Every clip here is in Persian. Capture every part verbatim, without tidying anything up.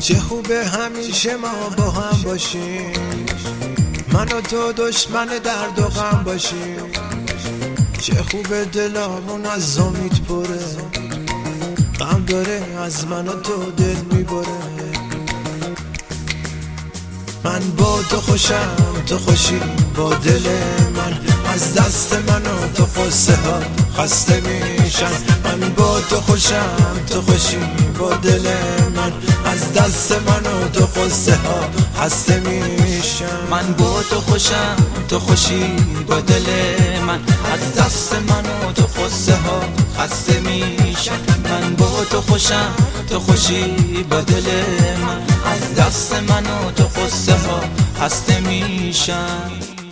چه خوبه همیشه ما با هم باشیم، من و تو دشمن درد و غم باشیم. چه خوبه دلامون از امید پره، غم داره از من و تو دل میبره. من با تو خوشم، تو خوشی با دل من، از دست من و تو خسته ها خسته میشن. من با تو خوشم، تو خوشی با دل من، از دست من و تو خسته ها خسته میشن. من با تو خوشم، تو خوشی با دل من، از دست من و تو خسته ها خسته میشن. من با تو خوشم، تو خوشی با دل من، از دست من و تو خسته ها خسته میشن.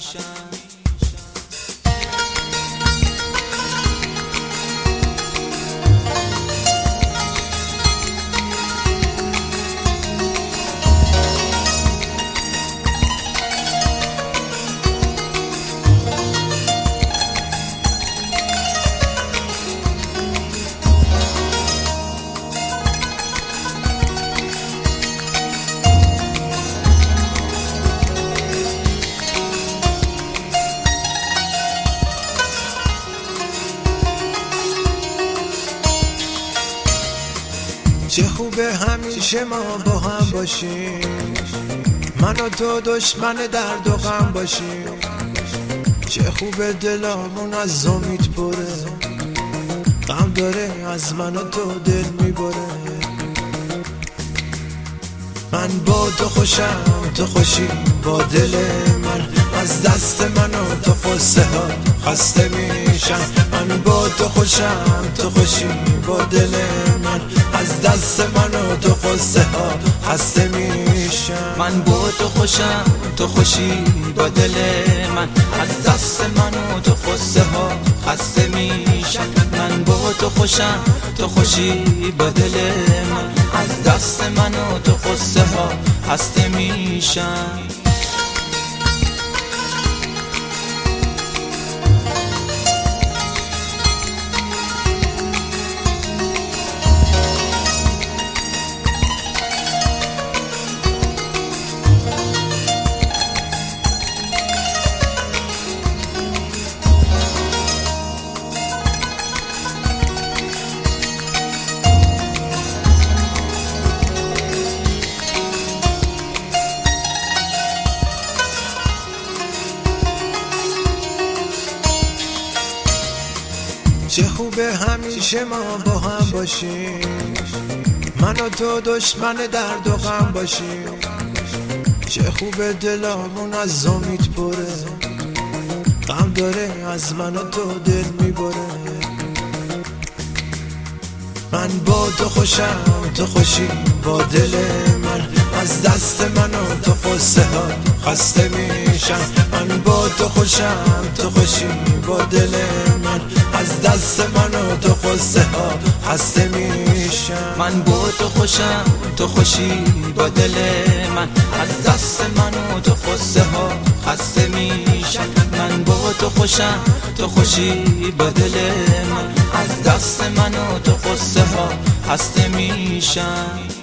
چه خوبه همیشه ما با هم باشیم، من و تو دشمن درد و غم باشیم. چه خوبه دلامون از امید پره، غم داره از من و تو دل میبره. من با تو خوشم، تو خوشی با دل من، از دست من و تو خسته ها خسته میشن. من با تو خوشم، تو خوشی با دل من، از دست من و تو خسته ها خسته میشن. من با تو خوشم، تو خوشی با دل من، از دست من و تو خسته ها خسته میشن. من با تو خوشم، تو خوشی با دل من، از دست من و تو خسته ها خسته میشن. چه خوبه همیشه ما با هم باشیم، من و تو دشمن درد و غم باشیم. چه خوبه دلامون از امید پره، غم داره از من و تو دل میبره. من با تو خوشم، تو خوشی با دل من، از دست من و تو خسته ها خسته میشن. من با تو خوشم، تو خوشی با دل من، از دست من و تو خسته ها خسته میشن. من با تو خوشم، تو خوشی با دل من، از دست من و تو خسته ها خسته میشن. من با تو خوشم، تو خوشی با دل من، از دست من و تو خسته ها خسته میشن.